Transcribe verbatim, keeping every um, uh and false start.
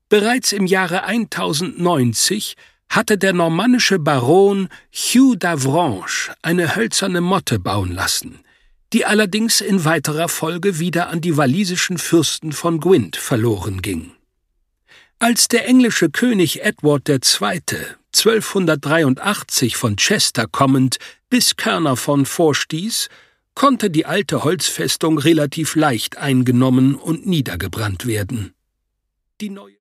Bereits im Jahre tausendneunzig hatte der normannische Baron Hugh d'Avranches eine hölzerne Motte bauen lassen, die allerdings in weiterer Folge wieder an die walisischen Fürsten von Gwent verloren ging. Als der englische König Edward der Zweite. zwölfhundertdreiundachtzig von Chester kommend bis Caernarfon vorstieß, konnte die alte Holzfestung relativ leicht eingenommen und niedergebrannt werden. Die neue